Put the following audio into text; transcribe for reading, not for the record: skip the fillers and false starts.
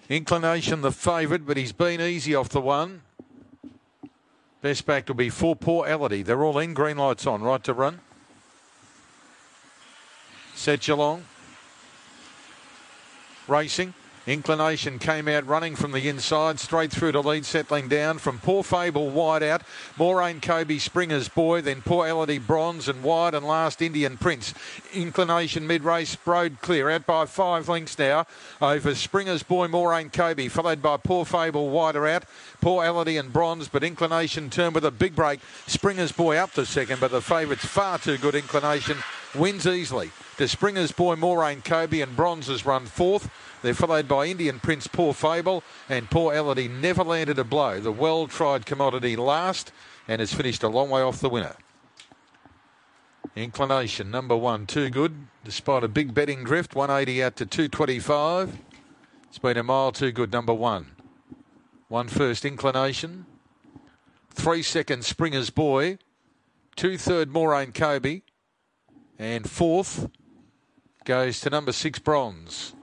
Inclination the favourite, but he's been easy off the one. Best back will be for Poor Elodie. They're all in. Green lights on. Right to run. Set Geelong. Racing. Inclination came out running from the inside, straight through to lead, settling down from Poor Fable wide out. Moraine Kobe, Springer's Boy, then Poor Elodie Bronze and wide, and last Indian Prince. Inclination mid-race, road clear, out by 5 lengths now over Springer's Boy, Moraine Kobe, followed by Poor Fable wider out. Poor Elodie and Bronze, but Inclination turned with a big break. Springer's Boy up to second, but the favourite's far too good. Inclination wins easily. To Springer's Boy, Moraine Kobe, and Bronze has run fourth. They're followed by Indian Prince, Poor Fable, and Poor Elodie never landed a blow. The well-tried commodity last, and has finished a long way off the winner. Inclination, number 1, too good. Despite a big betting drift, 180 out to 225. It's been a mile too good, number 1. 1 first, Inclination. 3 seconds, Springer's Boy. 2 third, Moraine Kobe. And 4th goes to number 6, Bronze.